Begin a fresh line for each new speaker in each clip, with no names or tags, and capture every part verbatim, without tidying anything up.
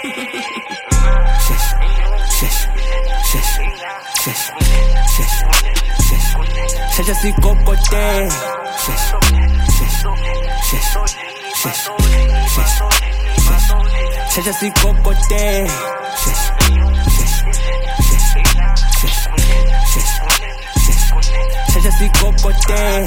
찾았을 것 같대. 찾았을 것 같대. 찾았을 것 같대.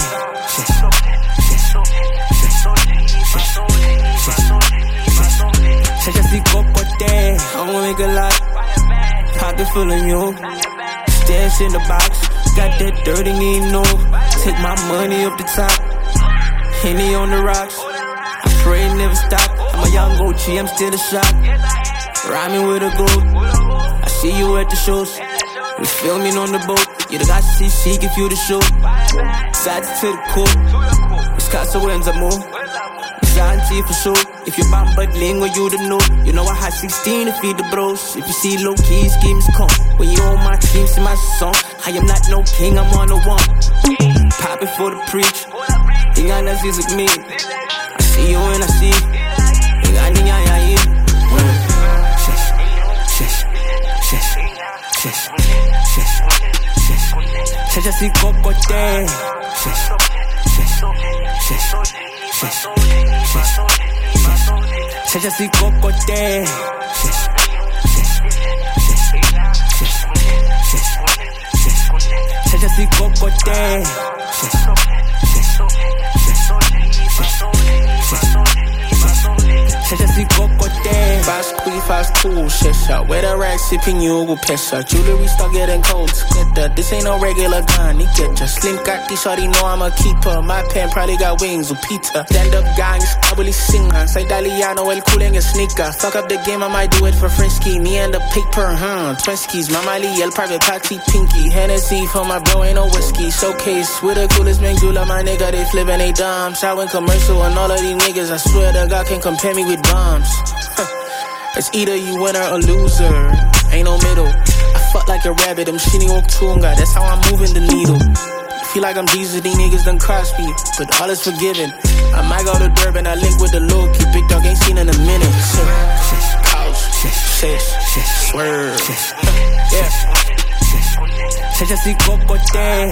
찾았을 것 같대. I'ma make a lot. Pocket full of you. Stash in the box. Got that dirty, ain't no. Take my money up the top. Henny on the rocks. I pray it never stop. I'm a young O G, I'm still a shot. Rhyming with a goat. I see you at the shows. We filming on the boat. You the guy see she give you the show. Sides to the court. It's Casa when's I move. Santi for sure. If you're bomb but lingo, you the know. You know I had sixteen to feed the bros. If you see low key schemes come. When you on my team, see my song. I am not no king, I'm on the one. Pop it for the preach. Think I know this is me. I see you and I see. Think I think I am. 찾았을 것 같대. 찾았을 것 같대. 찾았을 것 같대. 찾았을 것 같대.
Fast quick, fast cool, shit shot. Where the racks sipping you go piss shot. Jewelry start getting cold, get that. This ain't no regular gun, you get ya. Slim got this shorty, know I'm a keeper. My pen probably got wings with Peter. Stand up gang, is probably singer. Say Daliano, el cool a sneaker. Fuck up the game, I might do it for Frisky. Me and the paper, huh? Twiskies, Mama Lee, el private party, pinky. Hennessy for my bro, ain't no whiskey. Showcase with the coolest Mengula, my nigga, they flippin' they dumps. I went commercial and all of these niggas, I swear to God can't compare me with bombs. It's either you winner or loser. Ain't no middle. I fuck like a rabbit, I'm shitty on tunga. That's how I'm moving the needle. Feel like I'm Jesus, these niggas done cross me, but all is forgiven. I might go to Durban, I link with the low key. Big dog ain't seen in a minute. Couch, shit, swerve. Yeah.
찾았을 것 같대.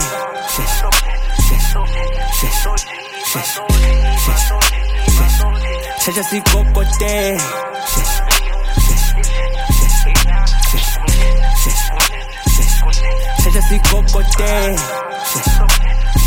찾았을 것 같대. 찾았을 것 같대.